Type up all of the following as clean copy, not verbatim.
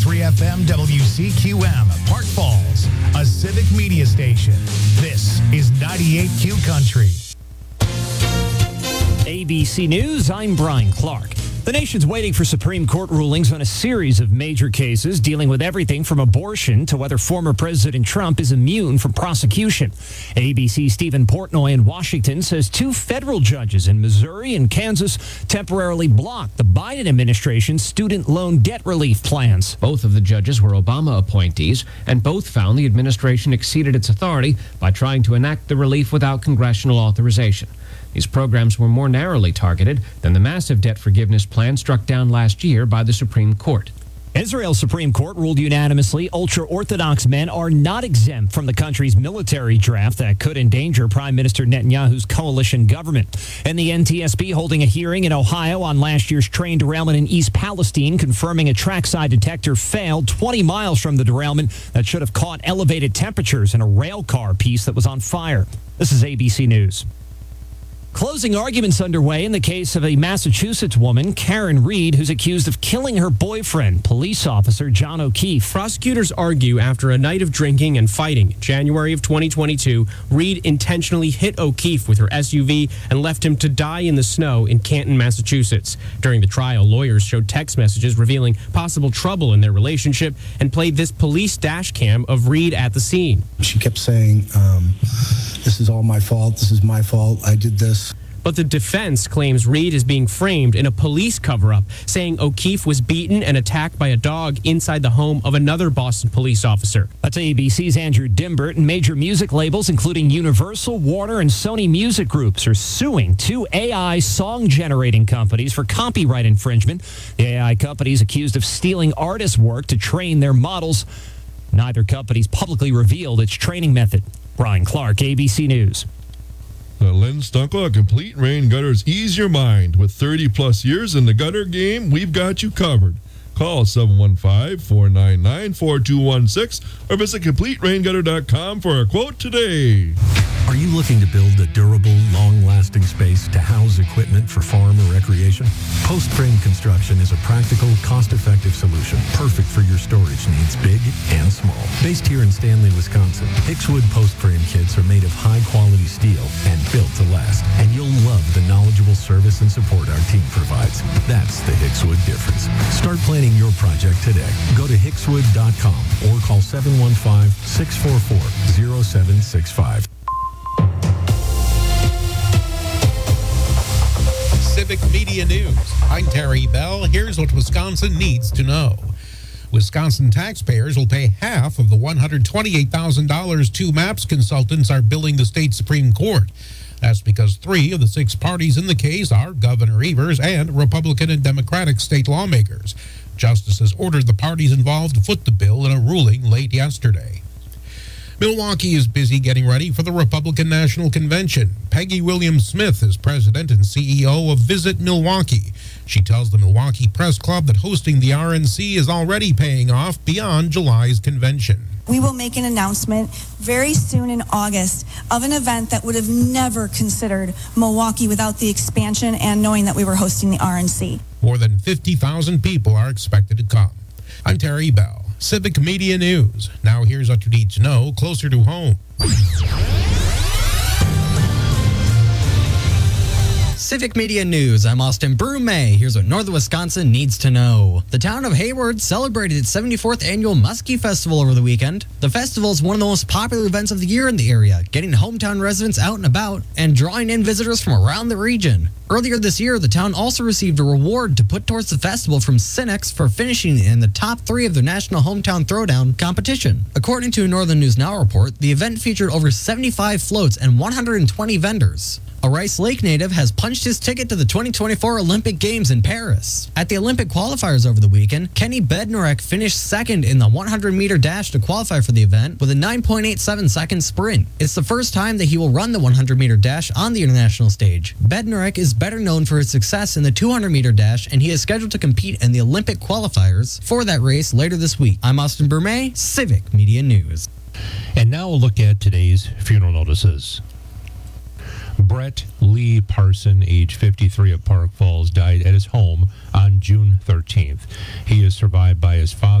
93.3 FM WCQM, Park Falls, a civic media station. This is 98Q Country. ABC News, I'm Brian Clark. The nation's waiting for Supreme Court rulings on a series of major cases dealing with everything from abortion to whether former President Trump is immune from prosecution. ABC's Stephen Portnoy in Washington says two federal judges in Missouri and Kansas temporarily blocked the Biden administration's student loan debt relief plans. Both of the judges were Obama appointees, and both found the administration exceeded its authority by trying to enact the relief without congressional authorization. These programs were more narrowly targeted than the massive debt forgiveness plan struck down last year by the Supreme Court. Israel's Supreme Court ruled unanimously ultra-Orthodox men are not exempt from the country's military draft that could endanger Prime Minister Netanyahu's coalition government. And the NTSB holding a hearing in Ohio on last year's train derailment in East Palestine, confirming a trackside detector failed 20 miles from the derailment that should have caught elevated temperatures in a rail car piece that was on fire. This is ABC News. Closing arguments underway in the case of a Massachusetts woman, Karen Reed, who's accused of killing her boyfriend, police officer John O'Keefe. Prosecutors argue after a night of drinking and fighting in January of 2022, Reed intentionally hit O'Keefe with her SUV and left him to die in the snow in Canton, Massachusetts. During the trial, lawyers showed text messages revealing possible trouble in their relationship and played this police dash cam of Reed at the scene. She kept saying, this is all my fault, this is my fault, I did this. But the defense claims Reed is being framed in a police cover-up, saying O'Keefe was beaten and attacked by a dog inside the home of another Boston police officer. That's ABC's Andrew Dimbert, and major music labels, including Universal, Warner, and Sony Music Groups, are suing two AI song-generating companies for copyright infringement. The AI companies accused of stealing artists' work to train their models. Neither company's publicly revealed its training method. Brian Clark, ABC News. Lynn Stunkla, Complete Rain Gutters. Ease your mind. With 30-plus years in the gutter game, we've got you covered. Call 715-499-4216 or visit CompleteRainGutter.com for a quote today. Are you looking to build a durable, long-lasting space to house equipment for farm or recreation? Post Frame Construction is a practical, cost-effective solution, perfect for your storage needs, big and small. Based here in Stanley, Wisconsin, Hickswood Post Frame kits are made of high-quality steel and built to last. And you'll love the knowledgeable service and support our team provides. That's the Hickswood difference. Start planning your project today. Go to hickswood.com or call 715-644-0765. Civic Media News. I'm Terry Bell. Here's what Wisconsin needs to know. Wisconsin taxpayers will pay half of the $128,000 two MAPS consultants are billing the state Supreme Court. That's because 3 of the 6 parties in the case are Governor Evers and Republican and Democratic state lawmakers. Justices ordered the parties involved to foot the bill in a ruling late yesterday. Milwaukee is busy getting ready for the Republican National Convention. Peggy Williams-Smith is president and CEO of Visit Milwaukee. She tells the Milwaukee Press Club that hosting the RNC is already paying off beyond July's convention. We will make an announcement very soon in August of an event that would have never considered Milwaukee without the expansion and knowing that we were hosting the RNC. More than 50,000 people are expected to come. I'm Terry Bell. Civic Media News. Now here's what you need to know closer to home. Civic Media News, I'm Austin Brume. Here's what Northern Wisconsin needs to know. The town of Hayward celebrated its 74th annual Muskie Festival over the weekend. The festival is one of the most popular events of the year in the area, getting hometown residents out and about and drawing in visitors from around the region. Earlier this year, the town also received a reward to put towards the festival from Cinex for finishing in the top 3 of their National Hometown Throwdown competition. According to a Northern News Now report, the event featured over 75 floats and 120 vendors. A Rice Lake native has punched his ticket to the 2024 Olympic Games in Paris. At the Olympic qualifiers over the weekend, Kenny Bednarek finished second in the 100-meter dash to qualify for the event with a 9.87-second sprint. It's the first time that he will run the 100-meter dash on the international stage. Bednarek is better known for his success in the 200-meter dash, and he is scheduled to compete in the Olympic qualifiers for that race later this week. I'm Austin Brume, Civic Media News. And now we'll look at today's funeral notices. Brett Lee Parson, age 53 of Park Falls, died at his home on June 13th. He is survived by his father,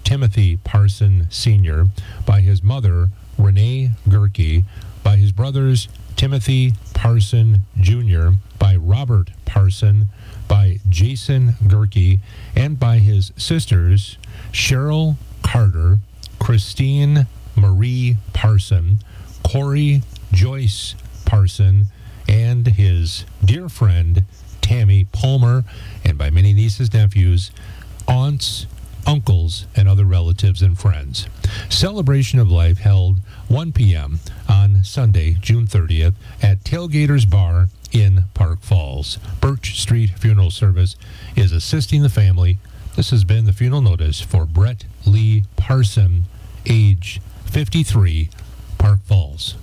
Timothy Parson Sr., by his mother, Renee Gerke, by his brothers, Timothy Parson Jr., by Robert Parson, by Jason Gerke, and by his sisters, Cheryl Carter, Christine Marie Parson, Corey Joyce Parson, and his dear friend, Tammy Palmer, and by many nieces, nephews, aunts, uncles, and other relatives and friends. Celebration of Life held 1 p.m. on Sunday, June 30th at Tailgaters Bar in Park Falls. Birch Street Funeral Service is assisting the family. This has been the funeral notice for Brett Lee Parson, age 53, Park Falls.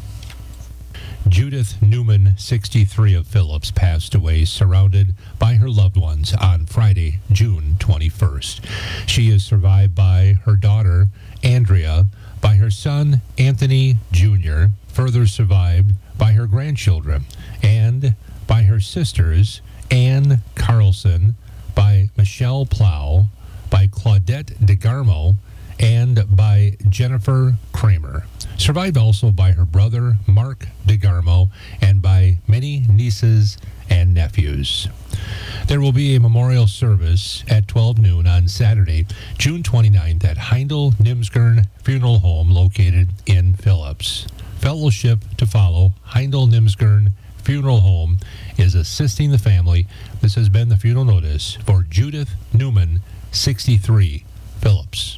Judith Newman, 63, of Phillips, passed away surrounded by her loved ones on Friday, June 21st. She is survived by her daughter, Andrea, by her son, Anthony Jr., further survived by her grandchildren, and by her sisters, Ann Carlson, by Michelle Plow, by Claudette DeGarmo, and by Jennifer Kramer. Survived also by her brother, Mark DeGarmo, and by many nieces and nephews. There will be a memorial service at 12 noon on Saturday, June 29th at Heindel Nimsgern Funeral Home located in Phillips. Fellowship to follow. Heindel Nimsgern Funeral Home is assisting the family. This has been the funeral notice for Judith Newman, 63, Phillips.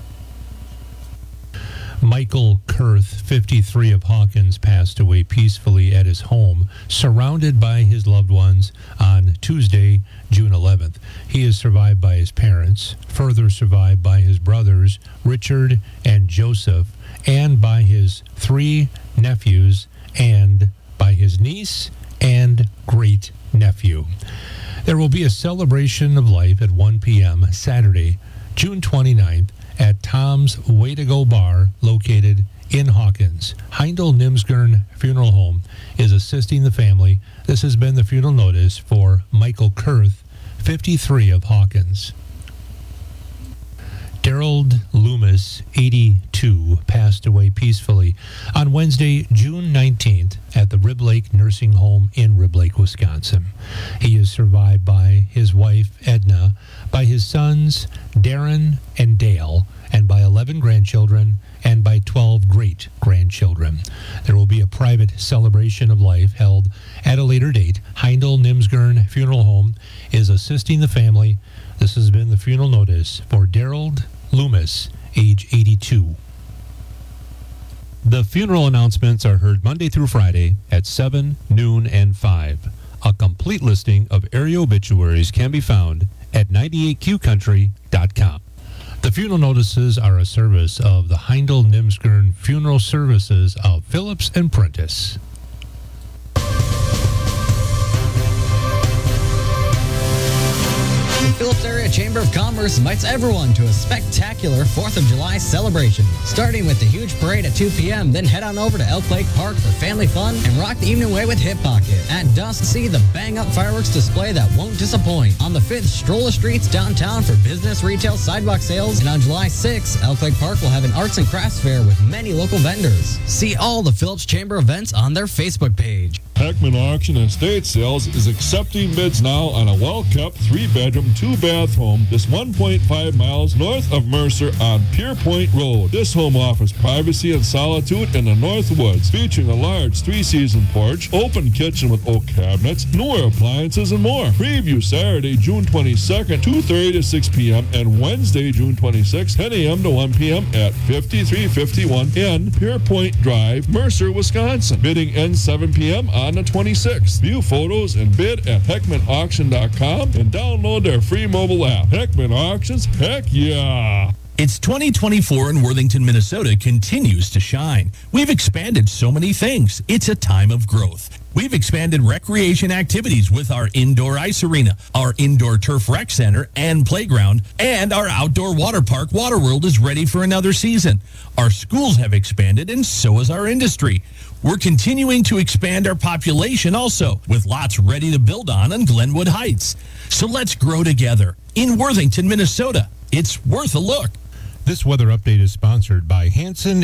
Michael Kurth, 53, of Hawkins, passed away peacefully at his home, surrounded by his loved ones on Tuesday, June 11th. He is survived by his parents, further survived by his brothers, Richard and Joseph, and by his 3 nephews, and by his niece and great-nephew. There will be a celebration of life at 1 p.m. Saturday, June 29th, at Tom's Way to Go Bar, located in Hawkins. Heindel Nimsgern Funeral Home is assisting the family. This has been the funeral notice for Michael Kurth, 53, of Hawkins. Daryl Loomis, 82, passed away peacefully on Wednesday, June 19th at the Rib Lake Nursing Home in Rib Lake, Wisconsin. He is survived by his wife, Edna, by his sons, Darren and Dale, and by 11 grandchildren, and by 12 great-grandchildren. There will be a private celebration of life held at a later date. Heindel Nimsgern Funeral Home is assisting the family. This has been the funeral notice for Daryl Loomis, age 82. The funeral announcements are heard Monday through Friday at 7, noon, and 5. A complete listing of area obituaries can be found at 98qcountry.com. The funeral notices are a service of the Heindel Nimsgern Funeral Services of Phillips and Prentice. The Phillips Area Chamber of Commerce invites everyone to a spectacular 4th of July celebration. Starting with the huge parade at 2 p.m., then head on over to Elk Lake Park for family fun and rock the evening away with Hip Pocket. At dusk, see the bang-up fireworks display that won't disappoint. On the 5th, stroll the streets downtown for business, retail, sidewalk sales. And on July 6th, Elk Lake Park will have an arts and crafts fair with many local vendors. See all the Phillips Chamber events on their Facebook page. Heckman Auction and Estate Sales is accepting bids now on a well-kept 3-bedroom, 2-bath home just 1.5 miles north of Mercer on Pier Point Road. This home offers privacy and solitude in the North Woods, featuring a large 3-season porch, open kitchen with oak cabinets, newer appliances, and more. Preview Saturday, June 22nd, 2:30 to 6 p.m. and Wednesday, June 26th, 10 a.m. to 1 p.m. at 5351 N Pier Point Drive, Mercer, Wisconsin. Bidding ends 7 p.m. on the 26th. View photos and bid at HeckmanAuction.com and download their free mobile app. Heckman Auctions, heck yeah! It's 2024 and Worthington, Minnesota continues to shine. We've expanded so many things. It's a time of growth. We've expanded recreation activities with our indoor ice arena, our indoor turf rec center and playground, and our outdoor water park, Waterworld, is ready for another season. Our schools have expanded, and so has our industry. We're continuing to expand our population also, with lots ready to build on Glenwood Heights. So let's grow together in Worthington, Minnesota. It's worth a look. This weather update is sponsored by Hanson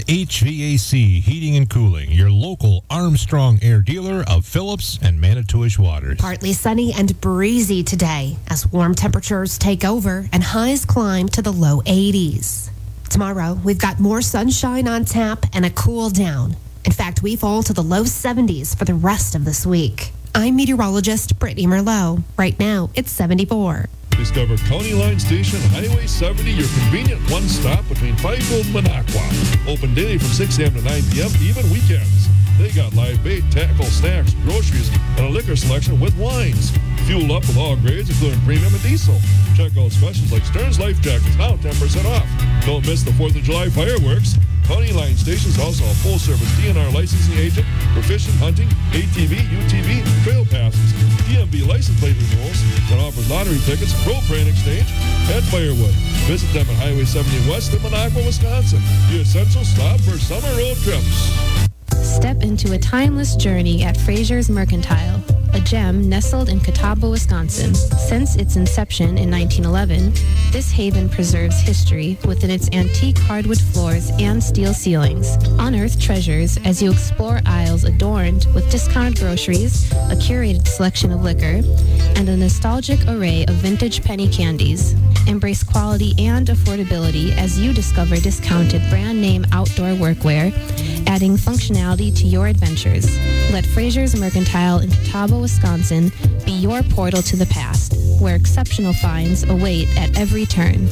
HVAC Heating and Cooling, your local Armstrong Air dealer of Phillips and Manitowish waters. Partly sunny and breezy today as warm temperatures take over and highs climb to the low 80s. Tomorrow, we've got more sunshine on tap and a cool down. In fact, we fall to the low 70s for the rest of this week. I'm meteorologist Brittany Merlot. Right now, it's 74. Discover County Line Station, Highway 70, your convenient one-stop between Fifield and Minocqua. Open daily from 6 a.m. to 9 p.m., even weekends. They got live bait, tackle, snacks, groceries, and a liquor selection with wines. Fuel up with all grades, including premium and diesel. Check out specials like Stearns Life Jackets, now 10% off. Don't miss the 4th of July fireworks. County Line Station is also a full-service DNR licensing agent for fishing, hunting, ATV, UTV, and trail passes, DMV license plate renewals, and offers lottery tickets, propane exchange, and firewood. Visit them at Highway 70 West in Minocqua, Wisconsin. The essential stop for summer road trips. Step into a timeless journey at Fraser's Mercantile, a gem nestled in Catawba, Wisconsin. Since its inception in 1911, this haven preserves history within its antique hardwood floors and steel ceilings. Unearth treasures as you explore aisles adorned with discounted groceries, a curated selection of liquor, and a nostalgic array of vintage penny candies. Embrace quality and affordability as you discover discounted brand name outdoor workwear, adding functionality to your adventures. Let Fraser's Mercantile in Catawba, Wisconsin be your portal to the past, where exceptional finds await at every turn.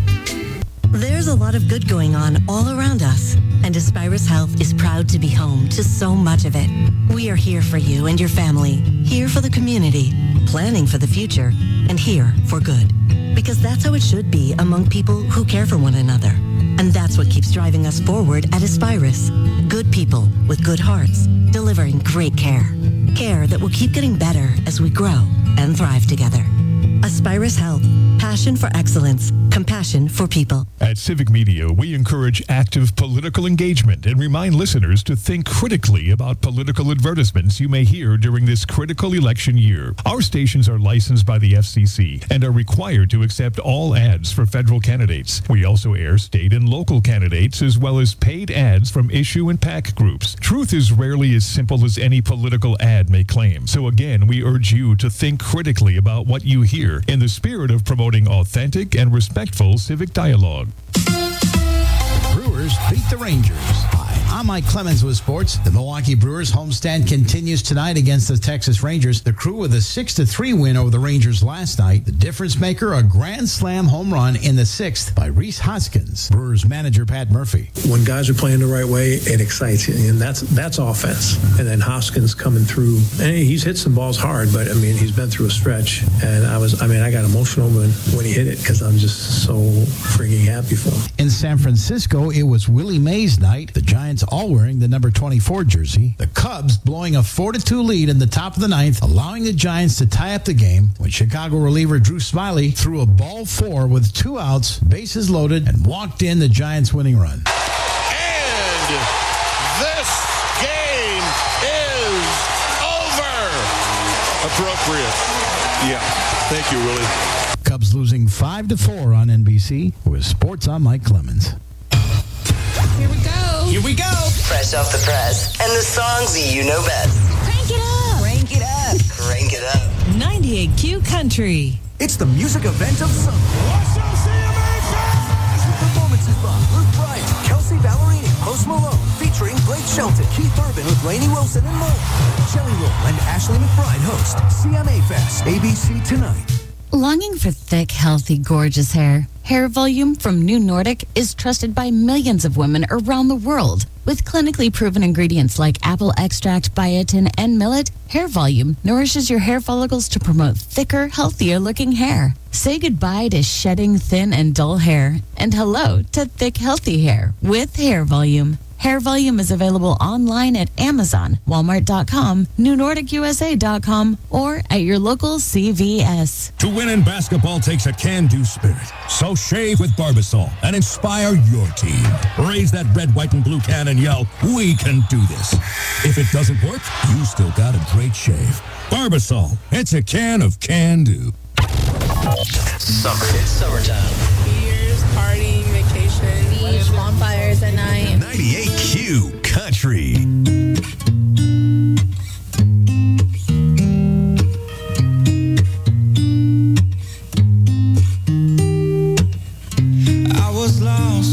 There's a lot of good going on all around us, and Aspirus Health is proud to be home to so much of it. We are here for you and your family, here for the community, planning for the future, and here for good. Because that's how it should be among people who care for one another. And that's what keeps driving us forward at Aspirus. Good people with good hearts, delivering great care. Care that will keep getting better as we grow and thrive together. Aspirus Health. Passion for excellence. Compassion for people. At Civic Media, we encourage active political engagement and remind listeners to think critically about political advertisements you may hear during this critical election year. Our stations are licensed by the FCC and are required to accept all ads for federal candidates. We also air state and local candidates as well as paid ads from issue and PAC groups. Truth is rarely as simple as any political ad may claim. So again, we urge you to think critically about what you hear in the spirit of promoting authentic and respectful civic dialogue. Brewers beat the Rangers. Hi, I'm Mike Clemens with sports. The Milwaukee Brewers homestand continues tonight against the Texas Rangers. The Crew with a 6-3 win over the Rangers last night. The difference maker, a grand slam home run in the 6th by Rhys Hoskins. Brewers manager Pat Murphy. When guys are playing the right way, it excites you, and that's offense. And then Hoskins coming through, and he's hit some balls hard, but I mean he's been through a stretch, and I got emotional when he hit it because I'm just so freaking happy for him. In San Francisco, it was Willie Mays night. The Giants all wearing the number 24 jersey. The Cubs blowing a 4-2 lead in the top of the 9th, allowing the Giants to tie up the game when Chicago reliever Drew Smyly threw a ball 4 with 2 outs, bases loaded, and walked in the Giants' winning run. And this game is over. Appropriate. Yeah. Thank you, Willie. Cubs losing 5-4 on NBC. With sports, I'm Mike Clemens. Here we go. Here we go. Fresh off the press. And the songs you know best. Crank it up. Crank it up. Crank it up. 98Q Country. It's the music event of summer. Performances by Luke Bryan, Kelsey Ballerini, Post Malone, featuring Blake Shelton, Keith Urban with Lainey Wilson and more. Jelly Roll and Ashley McBride host CMA Fest, ABC tonight. Longing for thick, healthy, gorgeous hair? Hair Volume from New Nordic is trusted by millions of women around the world. With clinically proven ingredients like apple extract, biotin, and millet, Hair Volume nourishes your hair follicles to promote thicker, healthier looking hair. Say goodbye to shedding thin and dull hair and hello to thick, healthy hair with Hair Volume. Hair Volume is available online at Amazon, Walmart.com, NewNordicUSA.com, or at your local CVS. To win in basketball takes a can-do spirit. So shave with Barbasol and inspire your team. Raise that red, white, and blue can and yell, "We can do this." If it doesn't work, you still got a great shave. Barbasol, it's a can of can-do. Summertime. New Year's, partying, vacation.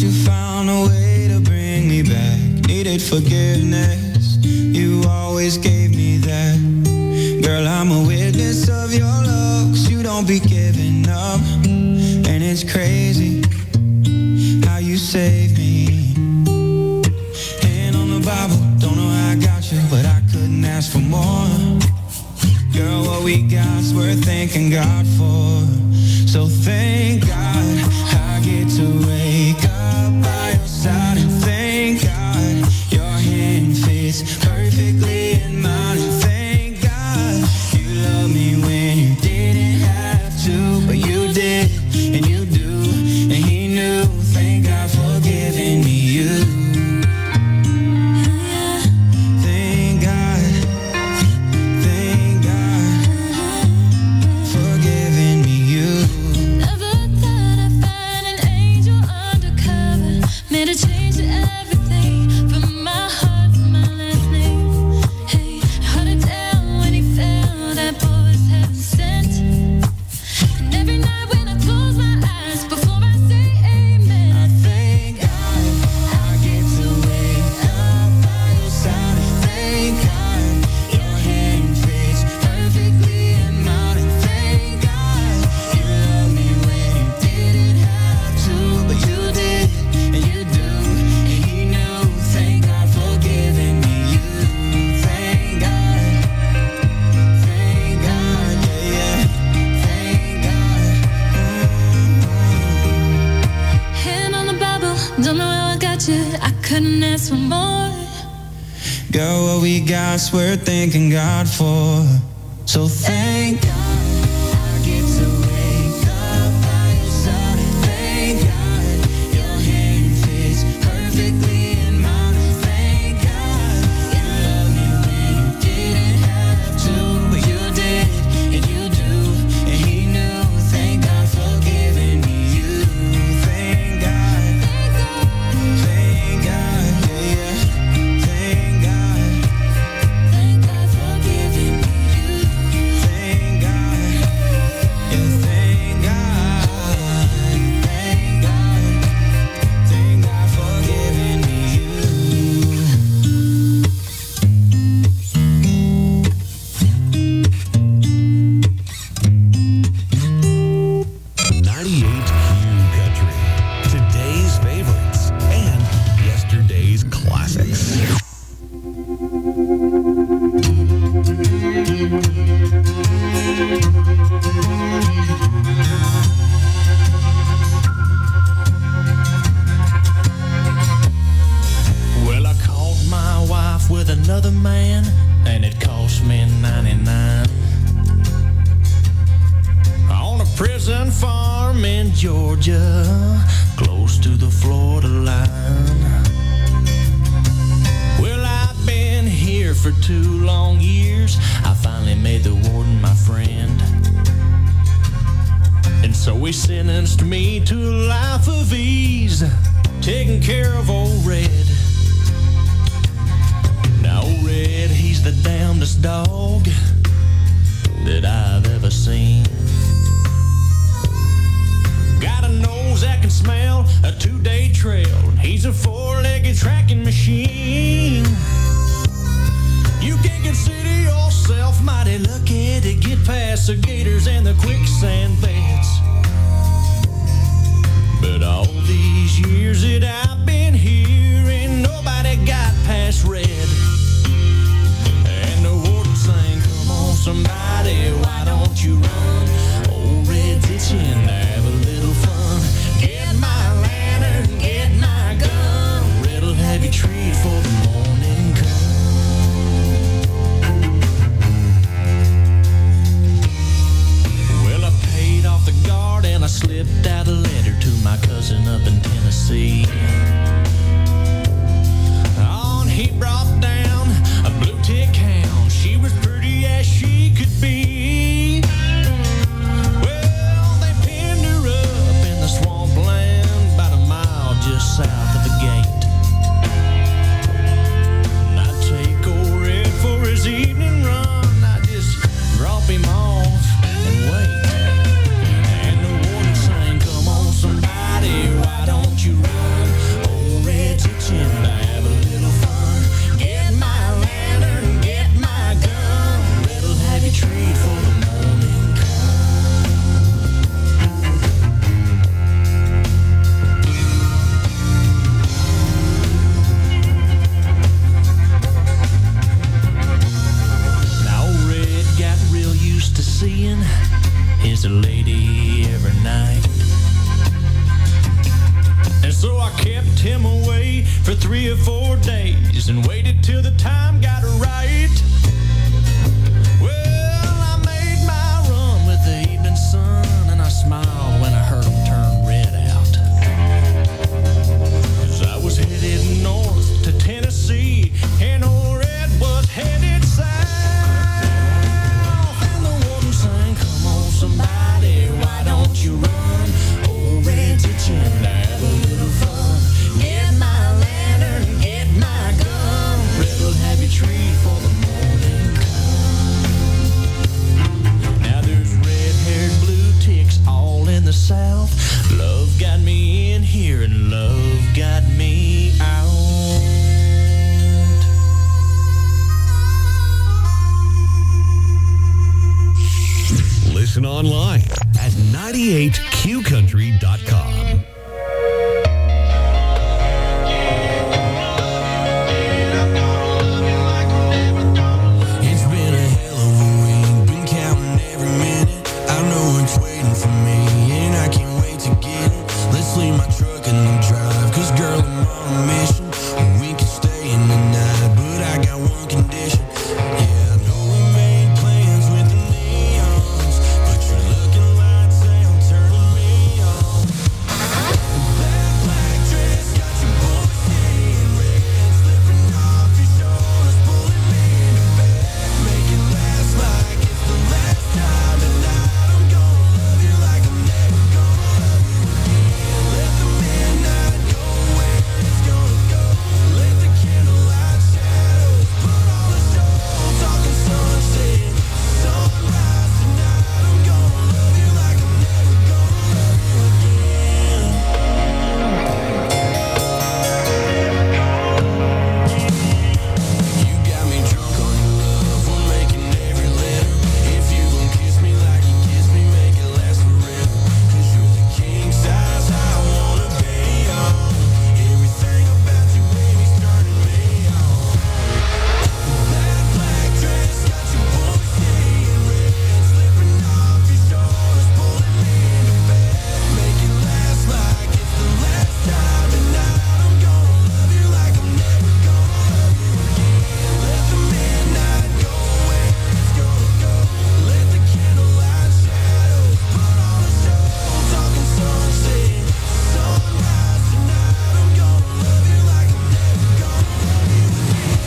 you found a way to bring me back. Needed forgiveness, you always gave me that. Girl, I'm a witness of your love, 'cause you don't be giving up. And it's crazy how you saved me. Hand on the Bible, don't know how I got you, but I couldn't ask for more. Girl, what we got's worth thanking God for. So thank God I get to wake up by your side, and thank God your hand fits perfectly in mine, and thank God you love me when you didn't have to, but you did, and you do, and he knew. Thank God for giving me you. Thank God for giving me you. Never thought I'd find an angel undercover, made a change to everything from my heart to my last name. Hey, hard to tell when he fell, that boy was heaven sent. And every night when I close my eyes before I say amen, I thank God I get to wake up by your side. Thank God your hand fits perfectly in mine, and thank God you love me when you didn't have to, but you did, and you do, and he knew. Thank God for giving me you. Thank God, yeah, yeah. Thank God. Hand on the Bible, don't know how I got you, I couldn't ask for more. Girl, what we got's worth thanking God for. So thank God I get to wake up by your side, and thank God your hand fits perfectly in mine, and thank God you love me when you didn't have to, but you did, and you do, and he knew. Thank God for giving me you. Thank God, yeah, yeah. Thank God for giving me you. Thank God, yeah, thank God, thank God for giving me you. 98 Q Country. Today's favorites and yesterday's classics. Well, I caught my wife with another man, and it cost me 99. On a prison farm in Georgia, close to the Florida line. Well, I've been here for 2 long years. I finally made the warden my friend. And so he sentenced me to a life of ease, taking care of old Red. Now, old Red, he's the damnedest dog that I've ever seen. Got a nose that can smell a 2-day trail. He's a 4-legged tracking machine. You can consider yourself mighty lucky to get past the gators and the quicksand beds. But all these years that I've been here, ain't nobody got past Red. And the warden sang, come on somebody, why don't you run? Old Red's itching to have a little fun. Get my lantern, get my gun. Red'll have you treated for the morning come. Well, I paid off the guard and I slipped out a letter to my cousin up in Tennessee. So I kept him away for 3 or 4 days and waited till the time got right. Well, I made my run with the evening sun, and I smiled when I heard him turn red out. 'Cause I was headed north to Tennessee, and old Red was headed south. And the warden sang, "Come on, somebody, why don't you run? Old Red's itching to have a little fun. Get my lantern, get my gun. Red will have you treat for the morning come." Now there's red-haired blue ticks all in the south. Love got me in here and love got me out. Listen online at 98qcountry.com. It's been a hell of a week, been counting every minute. I know it's waiting for me, and I can't wait to get it. Let's leave my truck in the drive, 'cause girl, I'm on a mission. We can stay in the night, but I got one condition. Yeah, I know we made plans with the neons, but you're looking lights out, turning me on. That black dress got your boy seeing red, slipping off your shoulders, pulling me to bed. Make it last like it's the last time tonight. I'm gonna love you like I'm never gonna love you again. Let the midnight go where it's gonna go. Let the candlelight shadows put on the show. Talking sunset, sunrise tonight. I'm gonna love you like I'm never gonna love you again. You got me drunk on your love, we're making every letter. If you gon' kiss me like you kiss me, make it last forever. 'Cause you're the king size I wanna be on. Everything about you, baby's turning me on. That black dress got your boy seeing red, slipping off your shoulders, pulling me to bed. Make it last like it's the last time tonight. I'm gonna love you like I'm never gonna love you again. Let the midnight go where it's gonna go. Let the candlelight shadows put on the show. Talking sunset, sunrise tonight. I'm gonna love you like I'm never gonna love you again.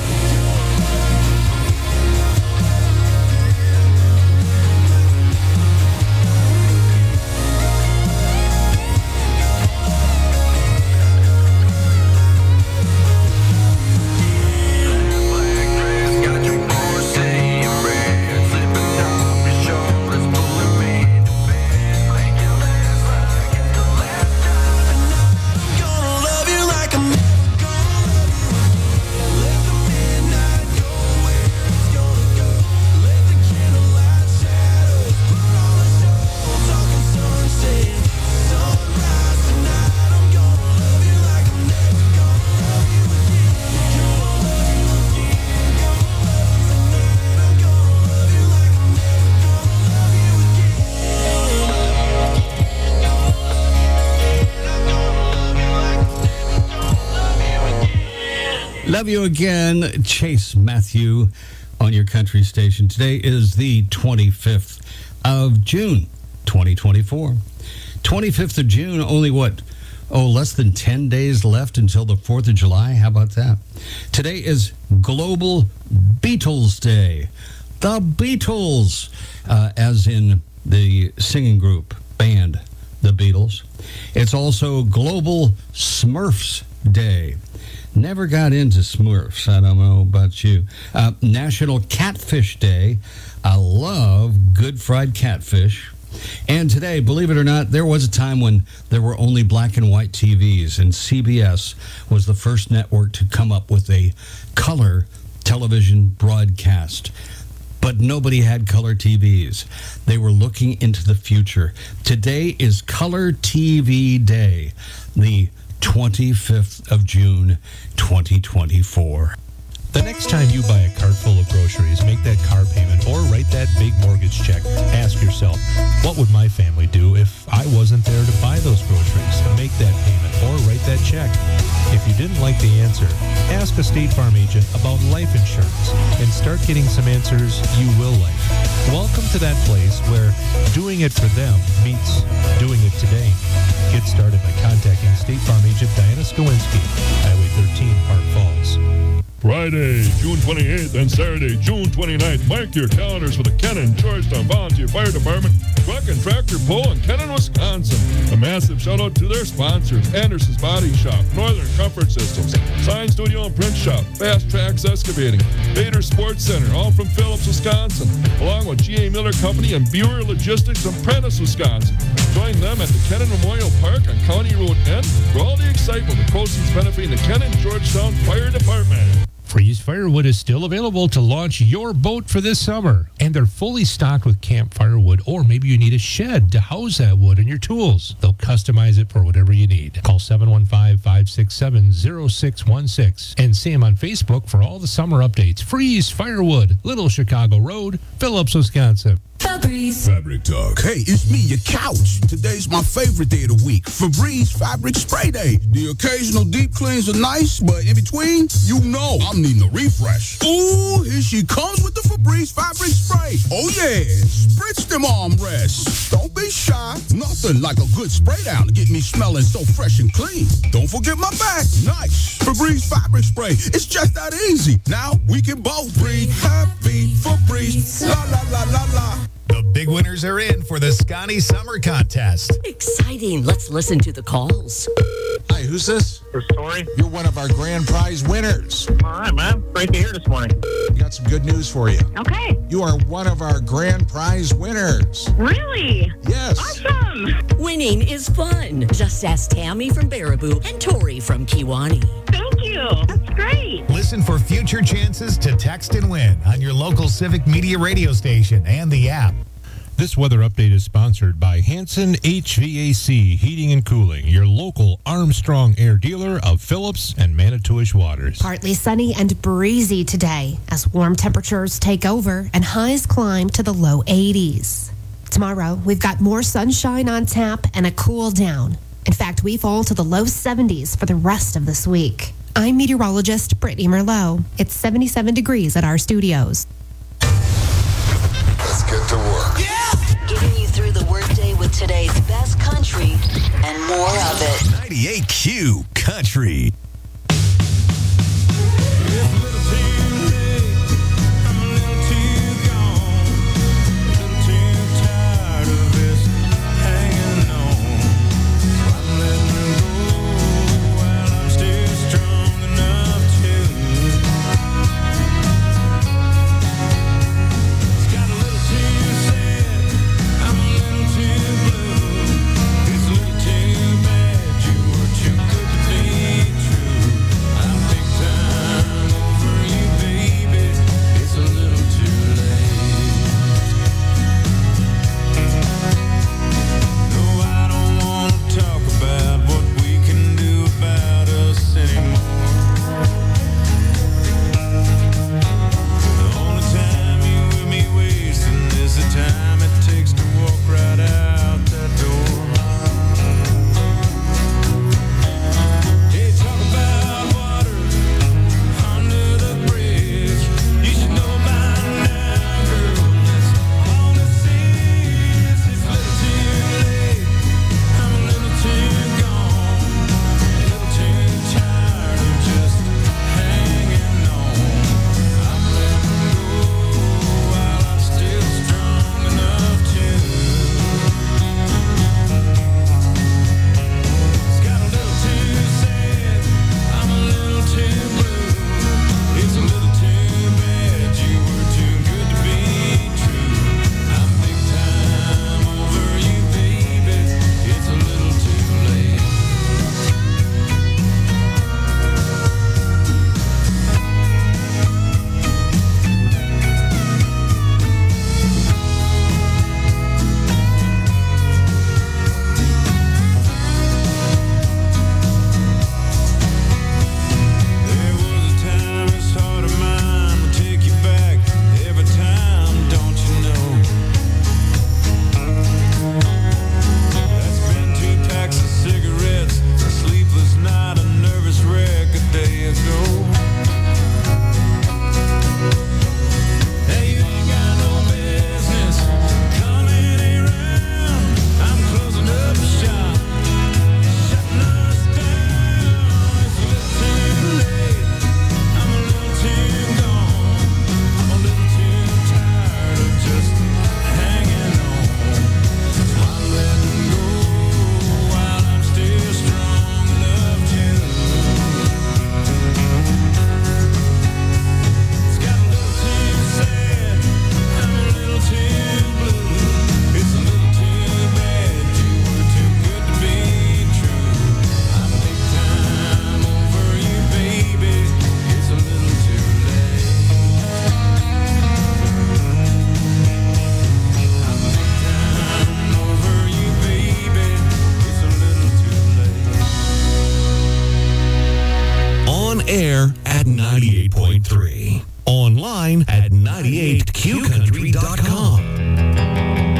Got your boy saying red, slipping off your shoulders, pulling me to bed. Make it last like it's the last time tonight. I'm gonna love you like I'm never gonna love you again. Let the midnight go where it's gonna go. Let the candlelight shadows put on the show. Talking sunset, sunrise tonight. I'm gonna love you like I'm never gonna love you again. Gonna love you again. Gonna love you tonight. I'm gonna love you like I'm never gonna love you again. Love you again, Chase Matthew on your country station. Today is the 25th of June, 2024. 25th of June, only what? Less than 10 days left until the 4th of July. How about that? Today is Global Beatles Day. The Beatles, as in the singing group, band, the Beatles. It's also Global Smurfs Day. Never got into Smurfs. I don't know about you. National Catfish Day. I love good fried catfish. And today, believe it or not, there was a time when there were only black and white TVs, and CBS was the first network to come up with a color television broadcast. But nobody had color TVs. They were looking into the future. Today is Color TV Day, the 25th of June, 2024. The next time you buy a cart full of groceries, make that car payment, or write that big mortgage check, ask yourself, what would my family do if I wasn't there to buy those groceries, make that payment, or write that check? If you didn't like the answer, ask a State Farm agent about life insurance and start getting some answers you will like. Welcome to that place where doing it for them meets doing it today. Get started by contacting State Farm agent Diana Skowinski, Highway 13, Park Falls. Friday, June 28th and Saturday, June 29th. Mark your calendars for the Kennan Georgetown Volunteer Fire Department Truck and Tractor Pull in Kennan, Wisconsin. A massive shout out to their sponsors: Anderson's Body Shop, Northern Comfort Systems, Sign Studio and Print Shop, Fast Tracks Excavating, Bader Sports Center, all from Phillips, Wisconsin, along with G.A. Miller Company and Buer Logistics from Prentice, Wisconsin. Join them at the Kennan Memorial Park on County Road N for all the excitement with proceeds benefiting the Kennan Georgetown Fire Department. Freeze Firewood is still available to launch your boat for this summer. And they're fully stocked with camp firewood, or maybe you need a shed to house that wood and your tools. They'll customize it for whatever you need. Call 715-567-0616 and see them on Facebook for all the summer updates. Freeze Firewood, Little Chicago Road, Phillips, Wisconsin. Febreze Fabric Talk. Hey, it's me, your couch. Today's my favorite day of the week. Febreze Fabric Spray Day. The occasional deep cleans are nice, but in between, you know I'm needing a refresh. Ooh, here she comes with the Febreze Fabric Spray. Oh yeah, spritz them armrests. Don't be shy. Nothing like a good spray down to get me smelling so fresh and clean. Don't forget my back. Nice. Febreze Fabric Spray. It's just that easy. Now we can both breathe. Happy Febreze. La la la la la. The big winners are in for the Scotty Summer Contest. Exciting. Let's listen to the calls. Hi, who's this? Story. You're one of our grand prize winners. All right, man. Great to hear this morning. We got some good news for you. Okay. You are one of our grand prize winners. Really? Yes. Awesome. Winning is fun. Just ask Tammy from Baraboo and Tori from Kiwani. Thank you. That's great. Listen for future chances to text and win on your local Civic Media radio station and the app. This weather update is sponsored by Hanson HVAC Heating and Cooling, your local Armstrong Air dealer of Phillips and Manitowish Waters. Partly sunny and breezy today as warm temperatures take over and highs climb to the low 80s. Tomorrow, we've got more sunshine on tap and a cool down. In fact, we fall to the low 70s for the rest of this week. I'm meteorologist Brittany Merlot. It's 77 degrees at our studios. Let's get to work. Getting you through the workday with today's best country and more of it. 98Q Country. It's a little too bad you were too good to be true. air at 98.3. Online at 98qcountry.com.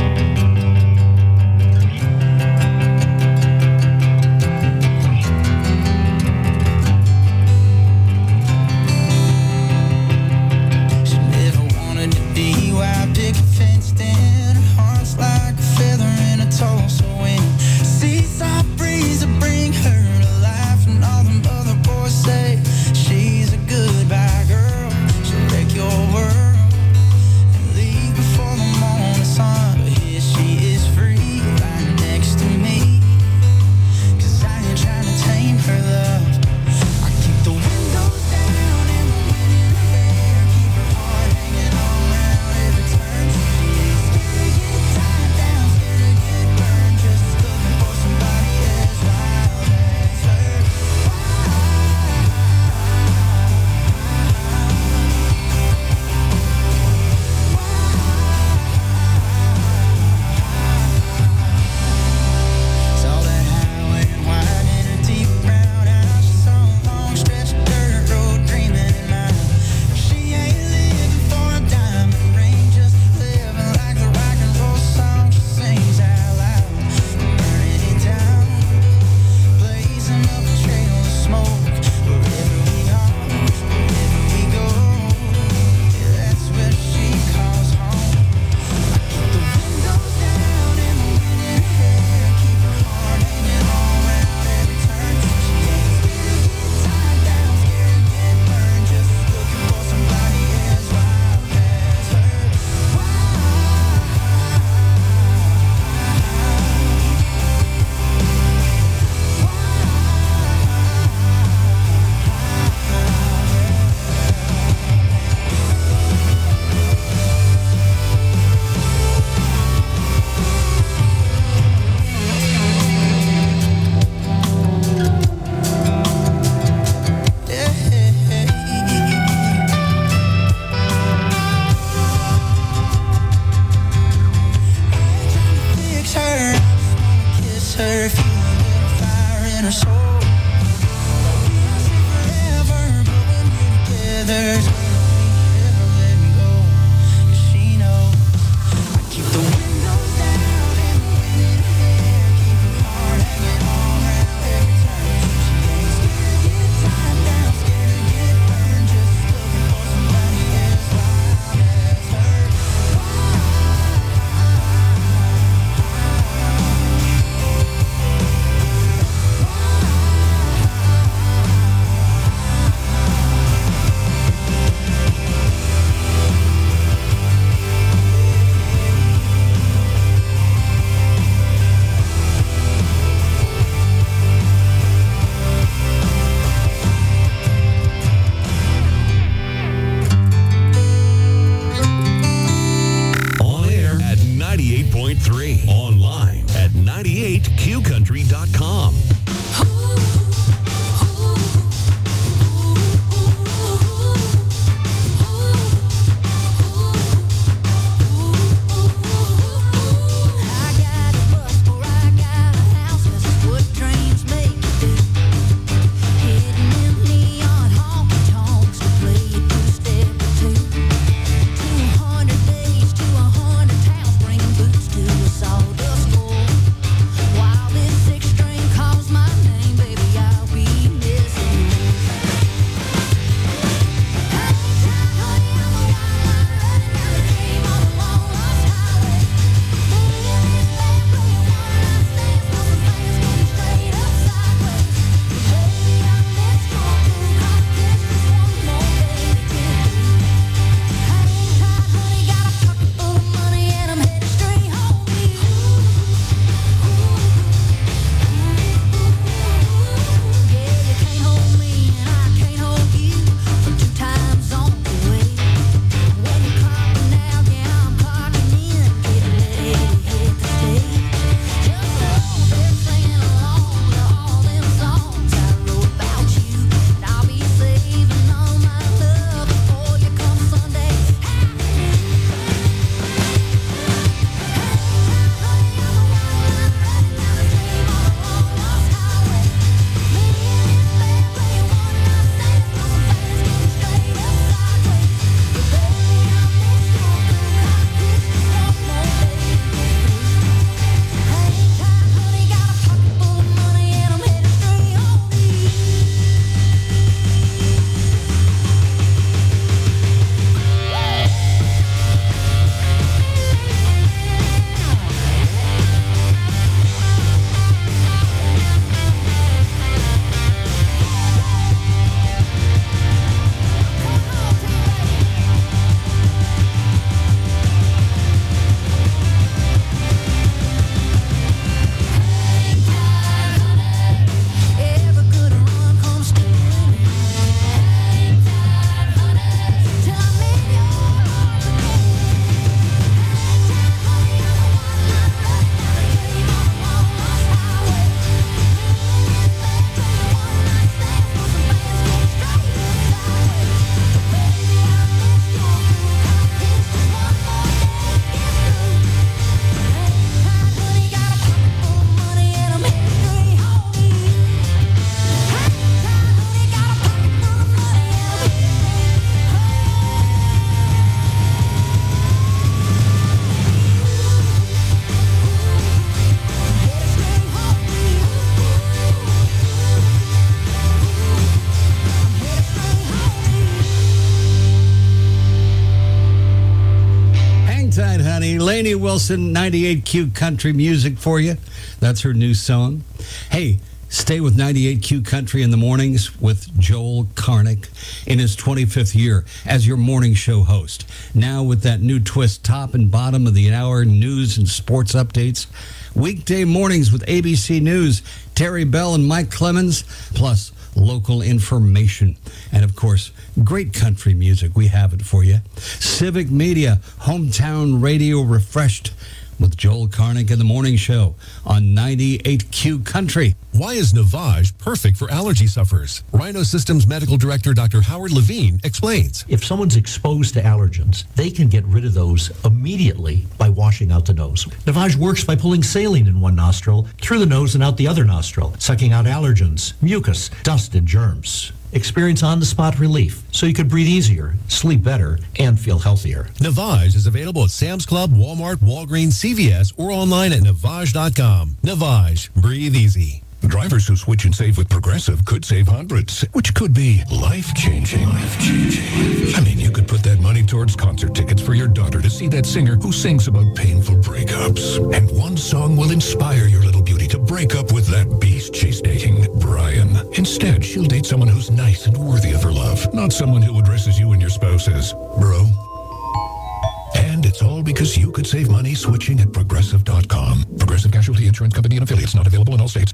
honey. Lainey Wilson, 98Q Country Music for you. That's her new song. Hey, stay with 98Q Country in the mornings with Joel Karnick in his 25th year as your morning show host. Now with that new twist, top and bottom of the hour news and sports updates. Weekday mornings with ABC News, Terry Bell and Mike Clemens, plus local information. And of course, great country music. We have it for you. Civic Media, Hometown Radio Refreshed with Joel Karnick in the morning show on 98Q Country. Why is Navage perfect for allergy sufferers? Rhino Systems Medical Director Dr. Howard Levine explains. If someone's exposed to allergens, they can get rid of those immediately by washing out the nose. Navage works by pulling saline in one nostril, through the nose and out the other nostril, sucking out allergens, mucus, dust, and germs. Experience on-the-spot relief so you could breathe easier, sleep better, and feel healthier. Navage is available at Sam's Club, Walmart, Walgreens, CVS, or online at Navage.com. Navage. Breathe easy. Drivers who switch and save with Progressive could save hundreds, which could be life-changing. I mean, you could put that money towards concert tickets for your daughter to see that singer who sings about painful breakups. And one song will inspire your little beauty to break up with that beast she's dating, Brian. Instead, she'll date someone who's nice and worthy of her love, not someone who addresses you and your spouse as bro. And it's all because you could save money switching at Progressive.com. Progressive Casualty Insurance Company and Affiliates, not available in all states.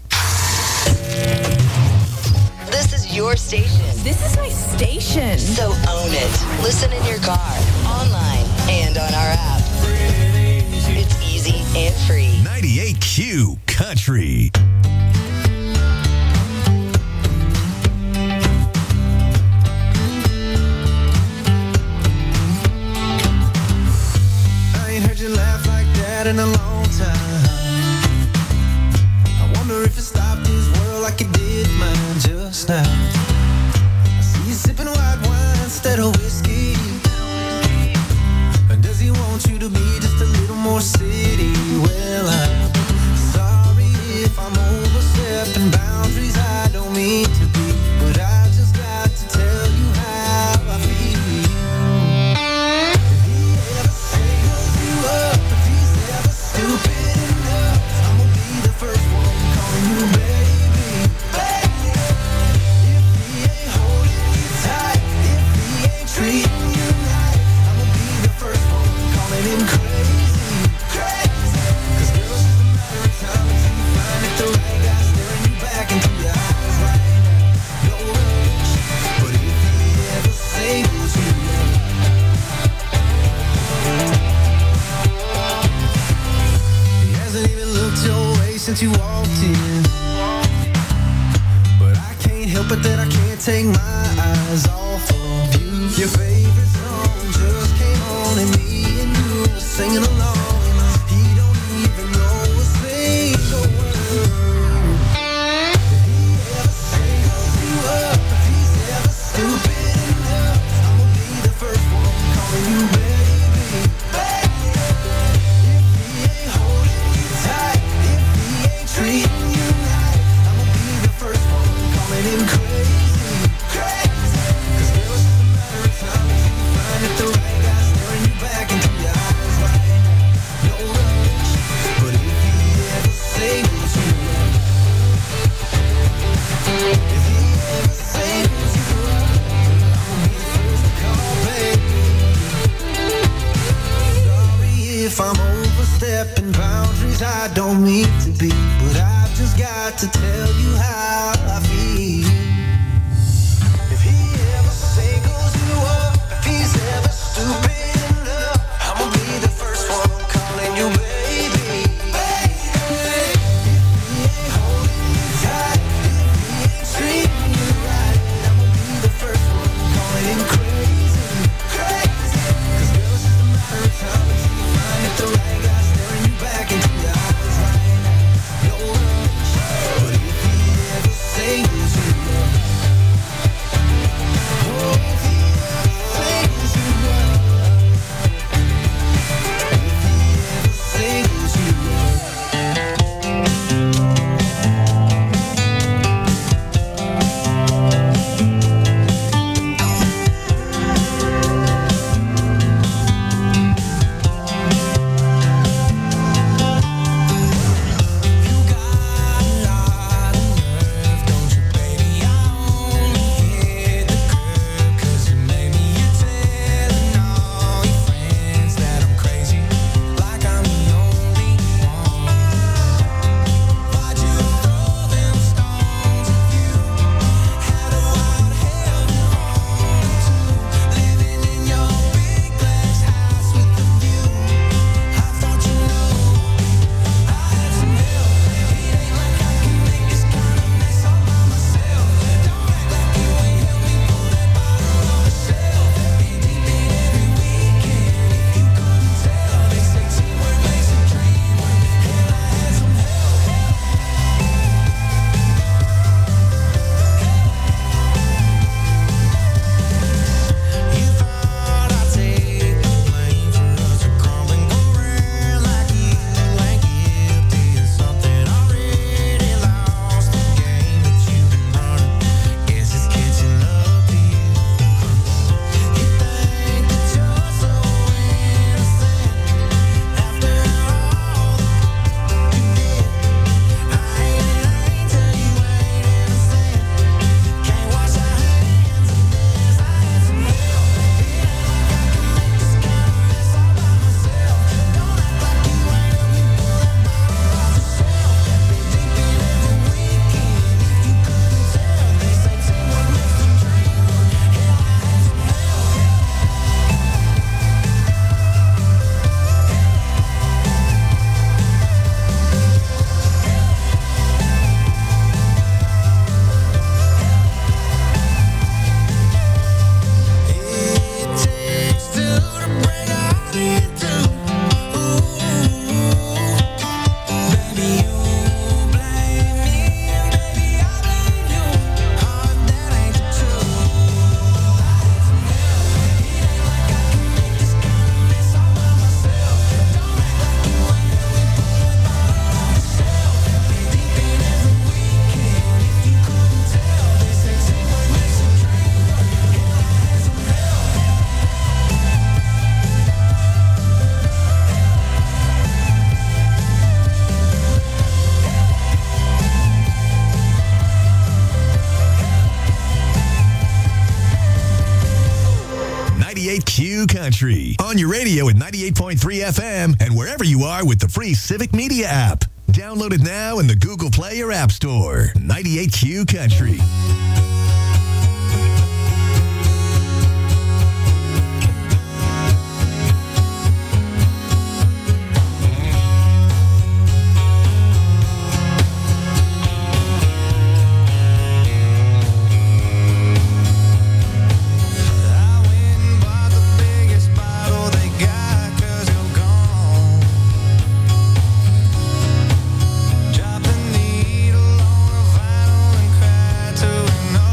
This is your station. This is my station. So own it. Listen in your car, online, and on our app. It's easy and free. 98Q Country. I ain't heard you laugh like that in a long time. I wonder if it stopped this world like it did mine just now. I see you sipping white wine instead of whiskey. And does he want you to be just a little more city? Well, I'm sorry if I'm overstepping boundaries I don't mean to be, but I just got to tell you how I feel. If he ever singles you up, if he's ever stupid enough, I'm gonna be the first one calling you baby. If he ain't holding you tight, if he ain't treating you right, I'm gonna be the first one calling him crazy. Cause girl, it's just a matter of time until you find it the right guy staring you back into your eyes right now. No rush, but if he ever singles you up, he hasn't even looked your way since you walked in. But I can't help it that I can't take my eyes off of you. Your favorite song just came on and me and you were singing along. He don't even know a single word. If he ever singles you up, if he's ever stupid enough, I'm gonna be the first one calling you baby. If he ain't holding you tight, if he ain't treating you right, I'm gonna be the first one calling him crazy. Cause girl, it's just a matter of time until you find it the right guy staring you back into your eyes right now. No rush, but if he ever singles you up, if he ever singles you up, I'm gonna be the first to call baby. Sorry if I'm overstepping boundaries I don't mean to be, but I've just got to tell you how I feel. If he ever singles you up, if he's ever stupid enough, I'm gonna be the first one calling you baby. If he ain't holding you tight, if he ain't treating you right, I'm gonna be the first one calling him crazy. Cause girl, it's just a matter of time until you find it the right guy staring you back into your eyes right now. No rush, but if he Q Country. On your radio at 98.3 FM and wherever you are with the free Civic Media app. Download it now in the Google Play or App Store. 98Q Country. Drop the needle on a vinyl and cry to an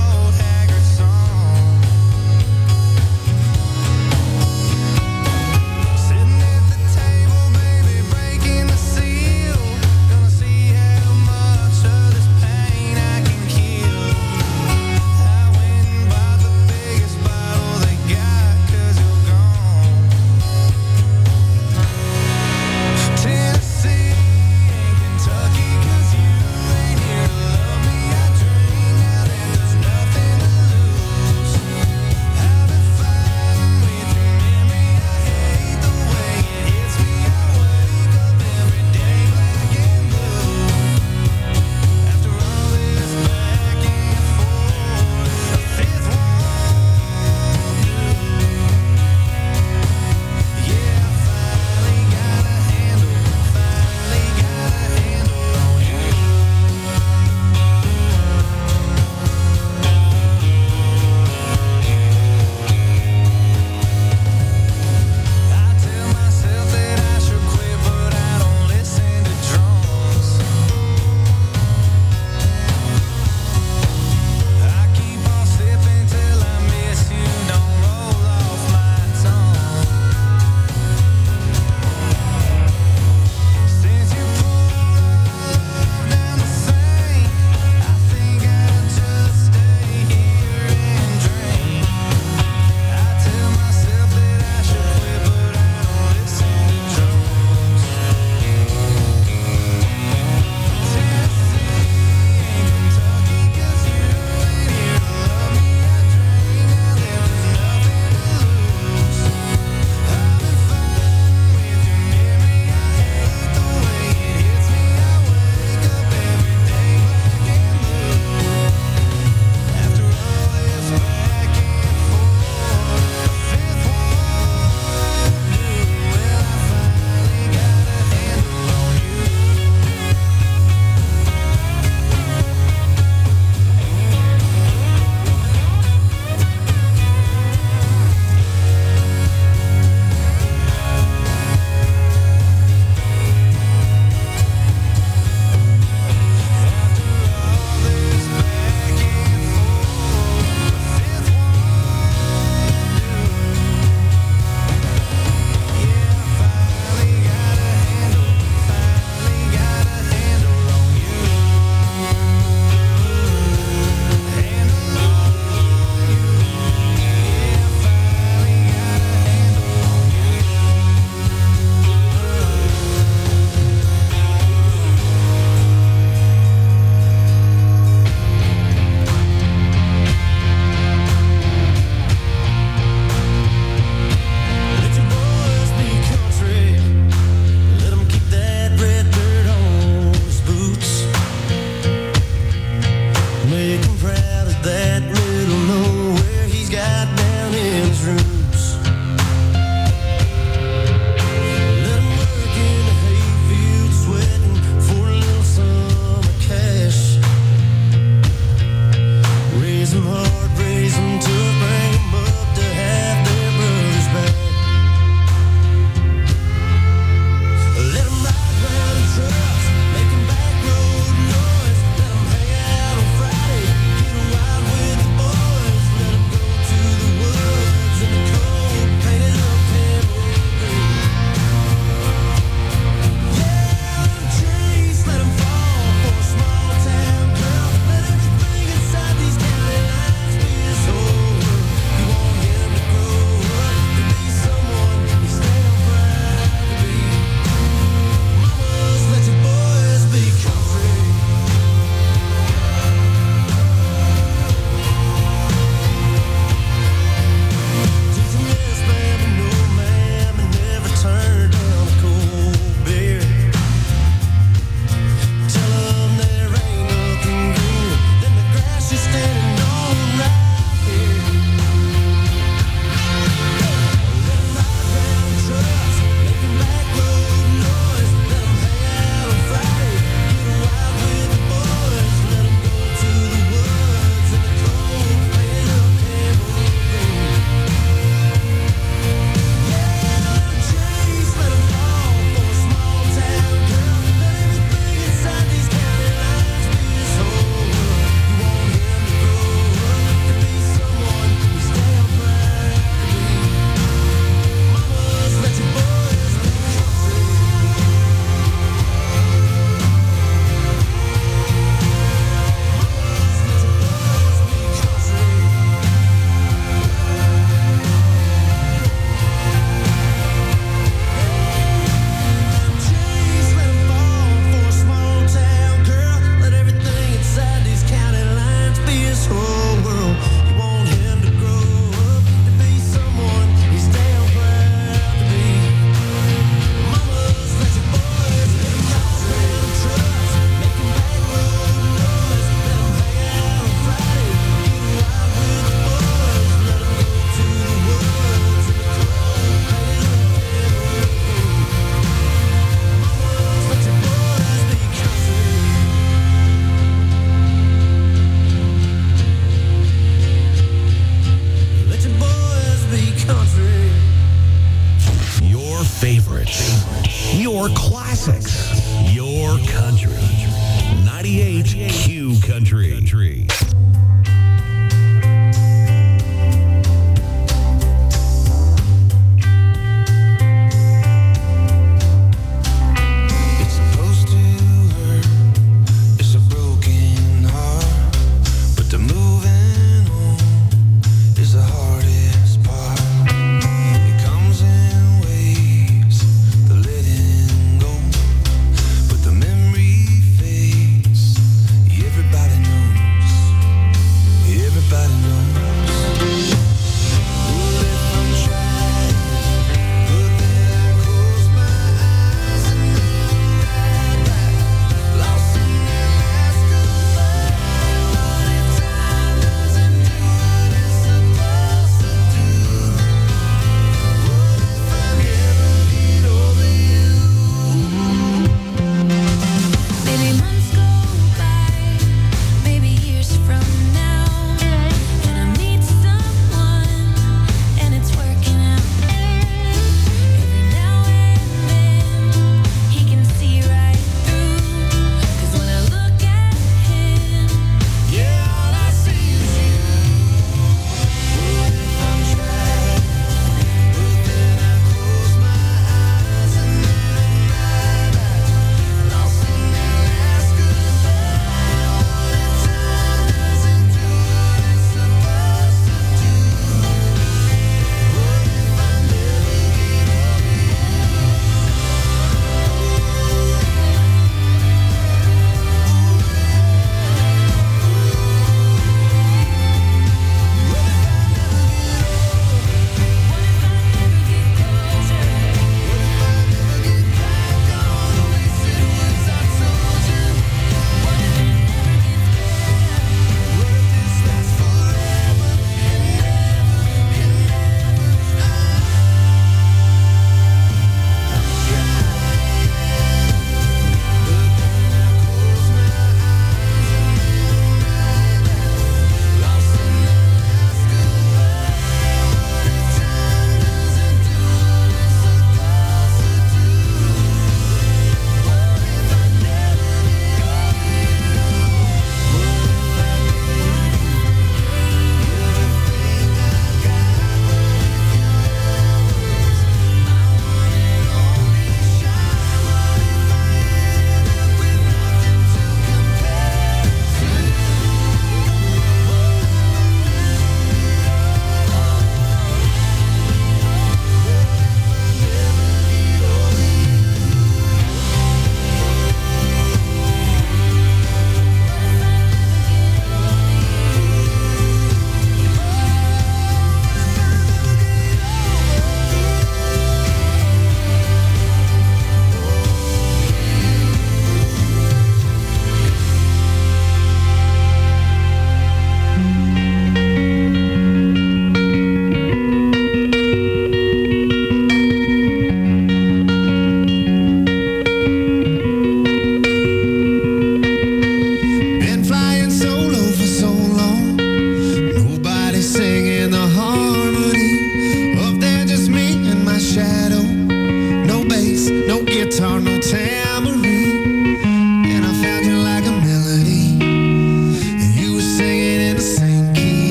favorites. Your classics. Your country. 98 Q Country.